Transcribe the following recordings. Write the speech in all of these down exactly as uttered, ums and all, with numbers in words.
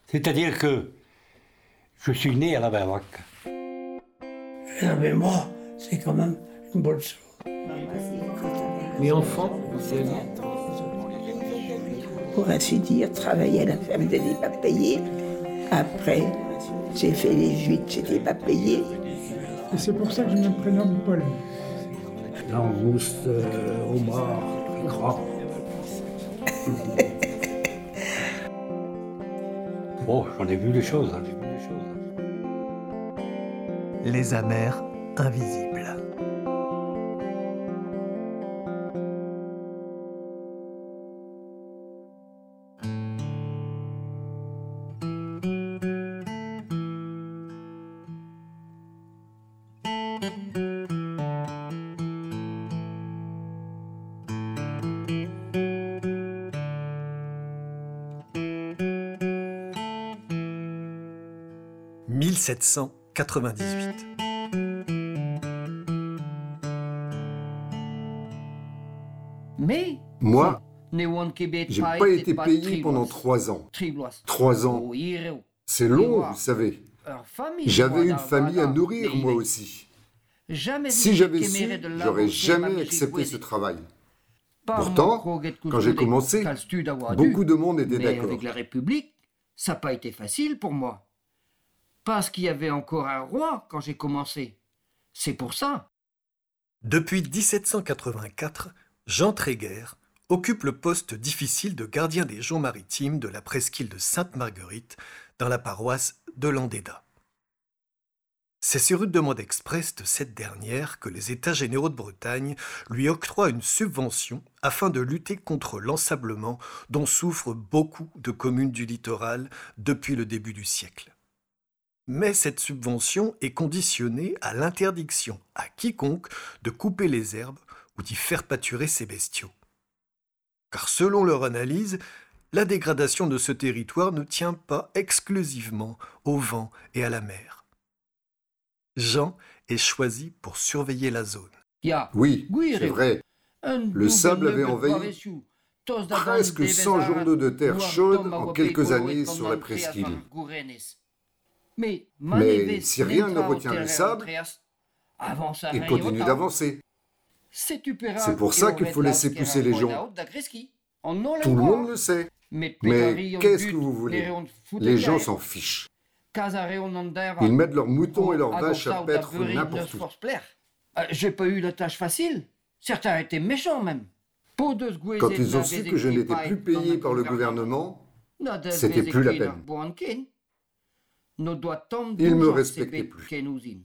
C'est-à-dire que je suis né à la Berbrac. La mémoire, c'est quand même une bonne chose. Mais enfant, vous aviez... Pour ainsi dire, travailler à la ferme, je n'étais pas payé. Après, j'ai fait les huit, je n'étais pas payé. Et c'est pour ça que je me prénomme Paul. Langouste, euh, homard, gras. Bon, j'en ai vu des choses, hein, j'ai vu des choses. Les amers invisibles. mille sept cent quatre-vingt-dix-huit. Mais moi, j'ai pas été payé pendant trois ans. Trois ans. C'est long, vous savez. J'avais une famille à nourrir, moi aussi. Si j'avais su, j'aurais jamais accepté ce travail. Pourtant, quand j'ai commencé, beaucoup de monde était d'accord. Mais avec la République, ça n'a pas été facile pour moi. Parce qu'il y avait encore un roi quand j'ai commencé. C'est pour ça. Depuis dix-sept cent quatre-vingt-quatre, Jean Tréguer occupe le poste difficile de gardien des joncs maritimes de la presqu'île de Sainte-Marguerite dans la paroisse de Landéda. C'est sur une demande expresse de cette dernière que les États généraux de Bretagne lui octroient une subvention afin de lutter contre l'ensablement dont souffrent beaucoup de communes du littoral depuis le début du siècle. Mais cette subvention est conditionnée à l'interdiction à quiconque de couper les herbes ou d'y faire pâturer ses bestiaux. Car selon leur analyse, la dégradation de ce territoire ne tient pas exclusivement au vent et à la mer. Jean est choisi pour surveiller la zone. Oui, c'est vrai. Le sable avait envahi presque cent journaux de terre chaude en quelques années sur la presqu'île. Mais, Mais si rien ne retient le sable, il continue d'avancer. C'est pour ça qu'il faut laisser pousser les joncs. Tout le monde le sait. Mais qu'est-ce que vous voulez? Les gens s'en fichent. Ils mettent leurs moutons et leurs vaches à paître n'importe où. J'ai pas eu la tâche facile. Certains étaient méchants même. Quand ils ont su que je n'étais plus payé par le gouvernement, c'était plus la peine. Il me respectait plus.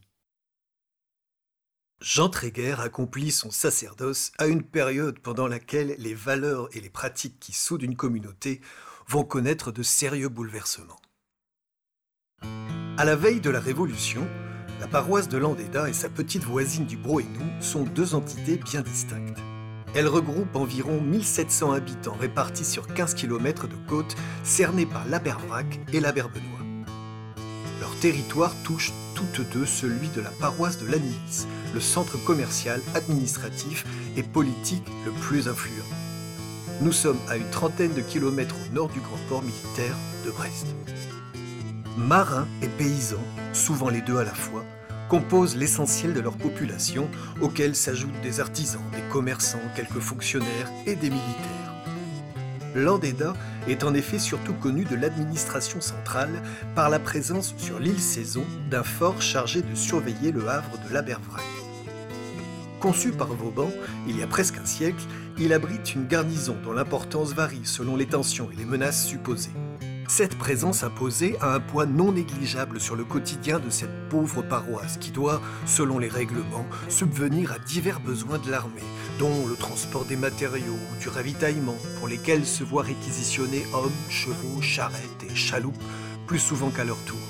Jean Tréguer accomplit son sacerdoce à une période pendant laquelle les valeurs et les pratiques qui soudent une communauté vont connaître de sérieux bouleversements. À la veille de la Révolution, la paroisse de Landéda et sa petite voisine du Broénou sont deux entités bien distinctes. Elles regroupent environ mille sept cents habitants répartis sur quinze kilomètres de côte cernés par l'Abervrac et l'Aberbenois. Leur territoire touche toutes deux celui de la paroisse de Lannilis, le centre commercial, administratif et politique le plus influent. Nous sommes à une trentaine de kilomètres au nord du grand port militaire de Brest. Marins et paysans, souvent les deux à la fois, composent l'essentiel de leur population, auxquels s'ajoutent des artisans, des commerçants, quelques fonctionnaires et des militaires. Landéda est en effet surtout connu de l'administration centrale par la présence sur l'île Saison d'un fort chargé de surveiller le havre de l'Abervrac. Conçu par Vauban il y a presque un siècle, il abrite une garnison dont l'importance varie selon les tensions et les menaces supposées. Cette présence imposée a un poids non négligeable sur le quotidien de cette pauvre paroisse qui doit, selon les règlements, subvenir à divers besoins de l'armée, dont le transport des matériaux ou du ravitaillement, pour lesquels se voient réquisitionner hommes, chevaux, charrettes et chaloupes, plus souvent qu'à leur tour.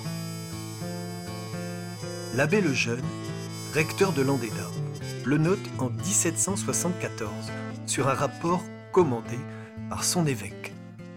L'abbé Lejeune, recteur de Landéda, le note en dix-sept cent soixante-quatorze sur un rapport commandé par son évêque.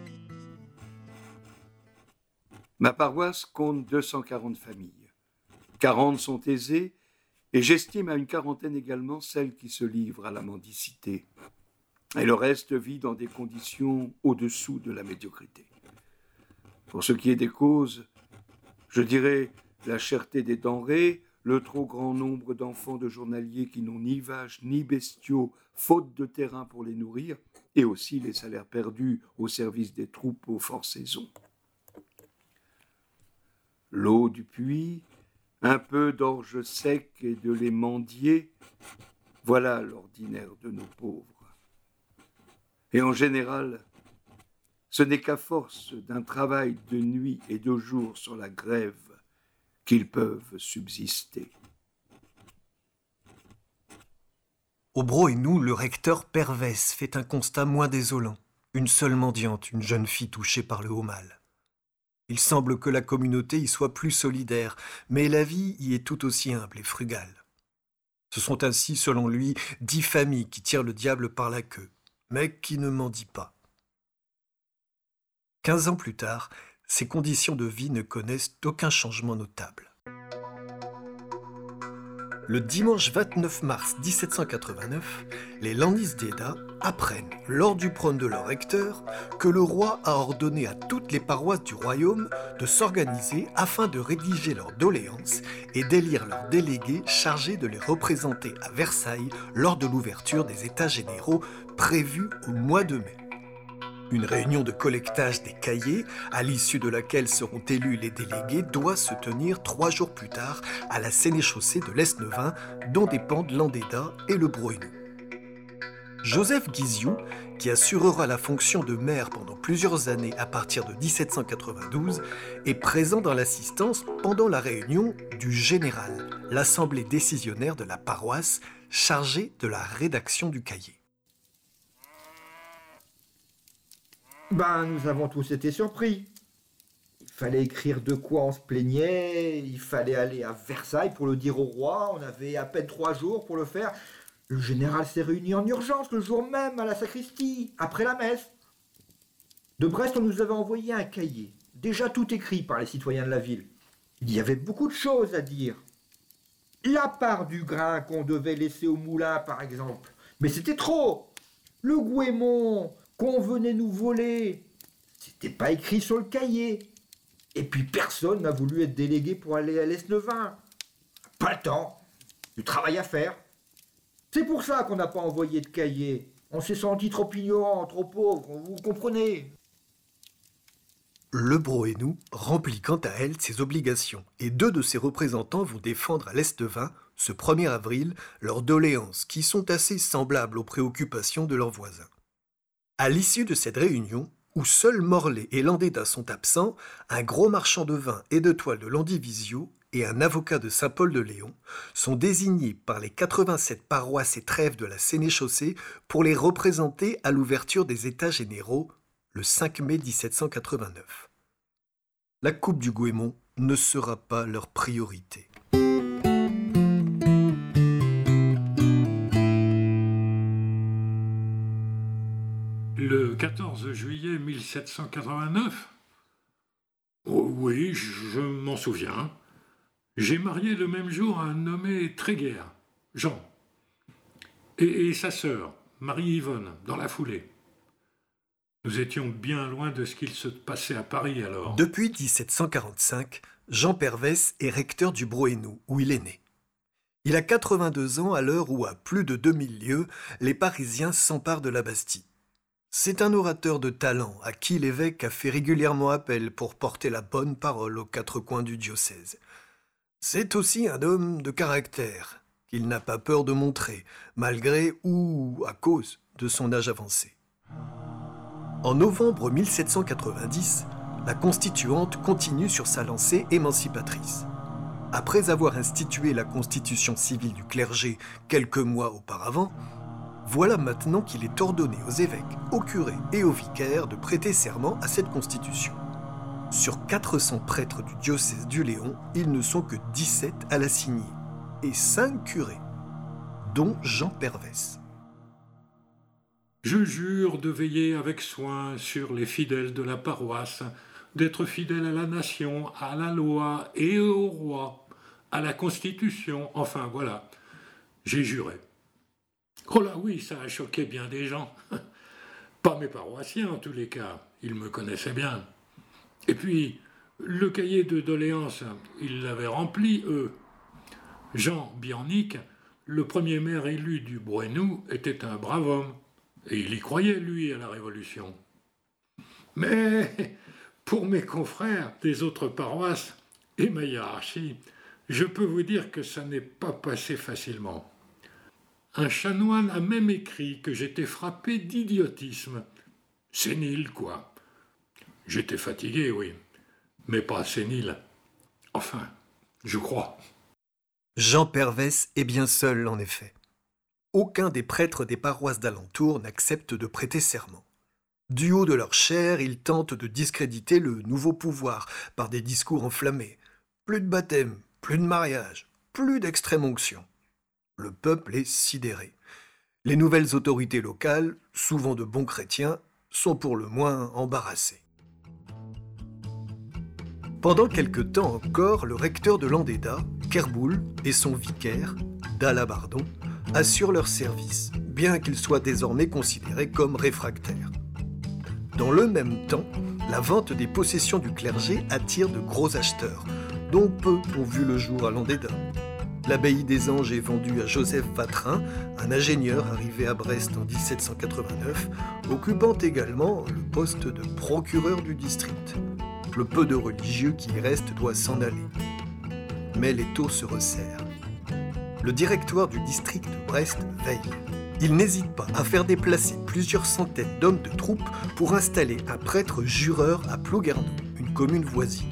Ma paroisse compte deux cent quarante familles. quarante sont aisées et j'estime à une quarantaine également celles qui se livrent à la mendicité. Et le reste vit dans des conditions au-dessous de la médiocrité. Pour ce qui est des causes, je dirais la cherté des denrées, le trop grand nombre d'enfants de journaliers qui n'ont ni vaches ni bestiaux, faute de terrain pour les nourrir, et aussi les salaires perdus au service des troupes aux fortes saisons. L'eau du puits, un peu d'orge sec et de lait mendié, voilà l'ordinaire de nos pauvres. Et en général, ce n'est qu'à force d'un travail de nuit et de jour sur la grève qu'ils peuvent subsister. Au Broénou, le recteur Pervès fait un constat moins désolant. Une seule mendiante, une jeune fille touchée par le haut mal. Il semble que la communauté y soit plus solidaire, mais la vie y est tout aussi humble et frugale. Ce sont ainsi, selon lui, dix familles qui tirent le diable par la queue, mais qui ne mendient pas. Quinze ans plus tard, ces conditions de vie ne connaissent aucun changement notable. Le dimanche vingt-neuf mars mille sept cent quatre-vingt-neuf, les Landisdéda apprennent, lors du prône de leur recteur, que le roi a ordonné à toutes les paroisses du royaume de s'organiser afin de rédiger leurs doléances et d'élire leurs délégués chargés de les représenter à Versailles lors de l'ouverture des États généraux prévus au mois de mai. Une réunion de collectage des cahiers, à l'issue de laquelle seront élus les délégués, doit se tenir trois jours plus tard à la sénéchaussée de l'Esnevin, dont dépendent Landéda et le Broénou. Joseph Guizioux, qui assurera la fonction de maire pendant plusieurs années à partir de mille sept cent quatre-vingt-douze, est présent dans l'assistance pendant la réunion du général, l'assemblée décisionnaire de la paroisse, chargée de la rédaction du cahier. Ben, nous avons tous été surpris. Il fallait écrire de quoi on se plaignait, il fallait aller à Versailles pour le dire au roi, on avait à peine trois jours pour le faire. Le général s'est réuni en urgence le jour même à la sacristie, après la messe. De Brest, on nous avait envoyé un cahier, déjà tout écrit par les citoyens de la ville. Il y avait beaucoup de choses à dire. La part du grain qu'on devait laisser au moulin, par exemple. Mais c'était trop. Le goémon qu'on venait nous voler, c'était pas écrit sur le cahier. Et puis personne n'a voulu être délégué pour aller à l'Esnevin. Pas le temps, du travail à faire. C'est pour ça qu'on n'a pas envoyé de cahier. On s'est senti trop ignorant, trop pauvre, vous comprenez. Le Broénou remplit quant à elle ses obligations, et deux de ses représentants vont défendre à l'Esnevin, ce premier avril, leurs doléances, qui sont assez semblables aux préoccupations de leurs voisins. À l'issue de cette réunion, où seuls Morlaix et Landéda sont absents, un gros marchand de vin et de toile de Landivisiau et un avocat de Saint-Paul-de-Léon sont désignés par les quatre-vingt-sept paroisses et trèves de la Sénéchaussée pour les représenter à l'ouverture des États généraux le cinq mai mille sept cent quatre-vingt-neuf. La coupe du goémon ne sera pas leur priorité. Le quatorze juillet mille sept cent quatre-vingt-neuf ? Oh, oui, je m'en souviens. J'ai marié le même jour un nommé Tréguer, Jean, et, et sa sœur, Marie-Yvonne, dans la foulée. Nous étions bien loin de ce qu'il se passait à Paris alors. Depuis mille sept cent quarante-cinq, Jean Pervès est recteur du Broénou, où il est né. Il a quatre-vingt-deux ans à l'heure où, à plus de deux mille lieues, les Parisiens s'emparent de la Bastille. C'est un orateur de talent à qui l'évêque a fait régulièrement appel pour porter la bonne parole aux quatre coins du diocèse. C'est aussi un homme de caractère qu'il n'a pas peur de montrer, malgré ou à cause de son âge avancé. En novembre mille sept cent quatre-vingt-dix, la Constituante continue sur sa lancée émancipatrice. Après avoir institué la constitution civile du clergé quelques mois auparavant, voilà maintenant qu'il est ordonné aux évêques, aux curés et aux vicaires de prêter serment à cette constitution. Sur quatre cents prêtres du diocèse du Léon, ils ne sont que dix-sept à la signer, et cinq curés, dont Jean Pervès. Je jure de veiller avec soin sur les fidèles de la paroisse, d'être fidèle à la nation, à la loi et au roi, à la Constitution, enfin voilà, j'ai juré. Oh là oui, ça a choqué bien des gens. Pas mes paroissiens en tous les cas, ils me connaissaient bien. Et puis, le cahier de doléances, ils l'avaient rempli, eux. Jean Biarnic, le premier maire élu du Brou-et-Nou, était un brave homme. Et il y croyait, lui, à la Révolution. Mais pour mes confrères des autres paroisses et ma hiérarchie, je peux vous dire que ça n'est pas passé facilement. Un chanoine a même écrit que j'étais frappé d'idiotisme. Sénile, quoi. J'étais fatigué, oui, mais pas sénile. Enfin, je crois. Jean Pervès est bien seul, en effet. Aucun des prêtres des paroisses d'alentour n'accepte de prêter serment. Du haut de leur chair, ils tentent de discréditer le nouveau pouvoir par des discours enflammés. Plus de baptême, plus de mariage, plus d'extrême onction. Le peuple est sidéré. Les nouvelles autorités locales, souvent de bons chrétiens, sont pour le moins embarrassés. Pendant quelque temps encore, le recteur de Landéda, Kerboul, et son vicaire, Dalabardon, assurent leur service, bien qu'ils soient désormais considérés comme réfractaires. Dans le même temps, la vente des possessions du clergé attire de gros acheteurs, dont peu ont vu le jour à Landéda. L'abbaye des Anges est vendue à Joseph Vatrin, un ingénieur arrivé à Brest en dix-sept cent quatre-vingt-neuf, occupant également le poste de procureur du district. Le peu de religieux qui y reste doit s'en aller. Mais les taux se resserrent. Le directoire du district de Brest veille. Il n'hésite pas à faire déplacer plusieurs centaines d'hommes de troupes pour installer un prêtre jureur à Plougardon, une commune voisine.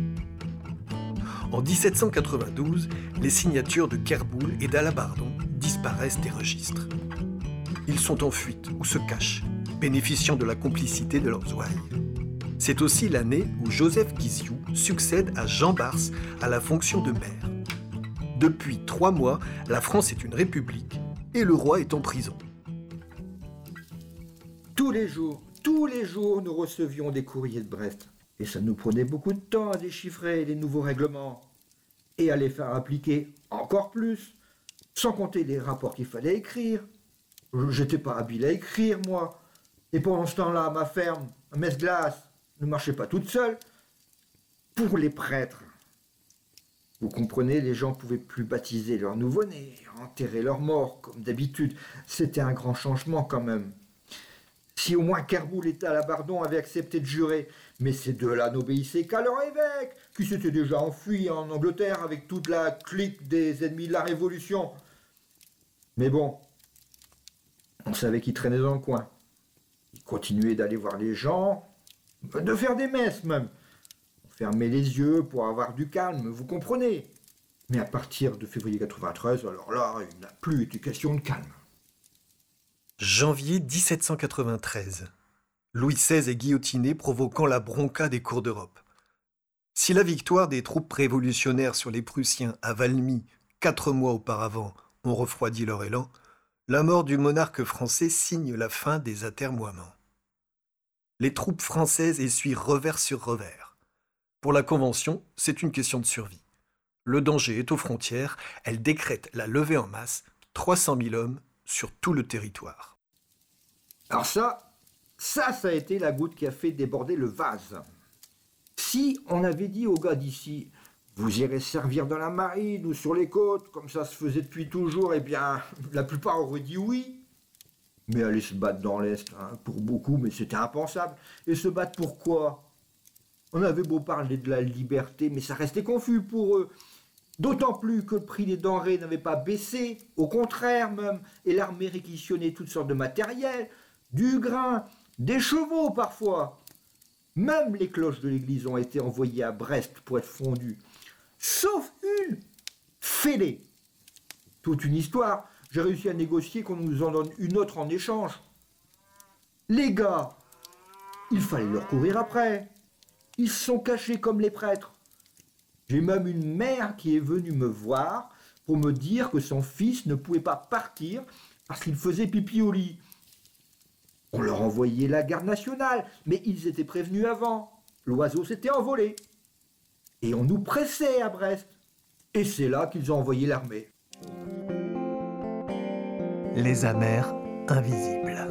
En dix-sept cent quatre-vingt-douze, les signatures de Kerboul et d'Alabardon disparaissent des registres. Ils sont en fuite ou se cachent, bénéficiant de la complicité de leurs ouailles. C'est aussi l'année où Joseph Guizioux succède à Jean Bars à la fonction de maire. Depuis trois mois, la France est une république et le roi est en prison. Tous les jours, tous les jours, nous recevions des courriers de Brest. Et ça nous prenait beaucoup de temps à déchiffrer les nouveaux règlements et à les faire appliquer encore plus, sans compter les rapports qu'il fallait écrire. J'étais pas habile à écrire, moi. Et pendant ce temps-là, ma ferme, à Metz-Glace, ne marchait pas toute seule. Pour les prêtres, vous comprenez, les gens pouvaient plus baptiser leurs nouveau-nés, enterrer leurs morts, comme d'habitude. C'était un grand changement quand même. Si au moins Kerboul et Dalabardon avaient accepté de jurer, mais ces deux-là n'obéissaient qu'à leur évêque, qui s'était déjà enfui en Angleterre avec toute la clique des ennemis de la Révolution. Mais bon, on savait qu'ils traînaient dans le coin. Ils continuaient d'aller voir les gens, de faire des messes même. On fermait les yeux pour avoir du calme, vous comprenez. Mais à partir de février quatre-vingt-treize, alors là, il n'a plus été question de calme. Janvier dix-sept cent quatre-vingt-treize. Louis seize est guillotiné, provoquant la bronca des cours d'Europe. Si la victoire des troupes révolutionnaires sur les Prussiens à Valmy, quatre mois auparavant, ont refroidi leur élan, la mort du monarque français signe la fin des atermoiements. Les troupes françaises essuient revers sur revers. Pour la Convention, c'est une question de survie. Le danger est aux frontières, elle décrète la levée en masse, trois cent mille hommes sur tout le territoire. Alors ça, ça, ça a été la goutte qui a fait déborder le vase. Si on avait dit aux gars d'ici, vous irez servir dans la marine ou sur les côtes, comme ça se faisait depuis toujours, eh bien, la plupart auraient dit oui. Mais aller se battre dans l'Est, hein, pour beaucoup, mais c'était impensable. Et se battre pourquoi? On avait beau parler de la liberté, mais ça restait confus pour eux. D'autant plus que le prix des denrées n'avait pas baissé, au contraire même, et l'armée réquisitionnait toutes sortes de matériel, du grain, des chevaux parfois. Même les cloches de l'église ont été envoyées à Brest pour être fondues. Sauf une, fêlée. Toute une histoire, j'ai réussi à négocier qu'on nous en donne une autre en échange. Les gars, il fallait leur courir après. Ils se sont cachés comme les prêtres. J'ai même une mère qui est venue me voir pour me dire que son fils ne pouvait pas partir parce qu'il faisait pipi au lit. On leur envoyait la garde nationale, mais ils étaient prévenus avant. L'oiseau s'était envolé. Et on nous pressait à Brest. Et c'est là qu'ils ont envoyé l'armée. Les amers invisibles.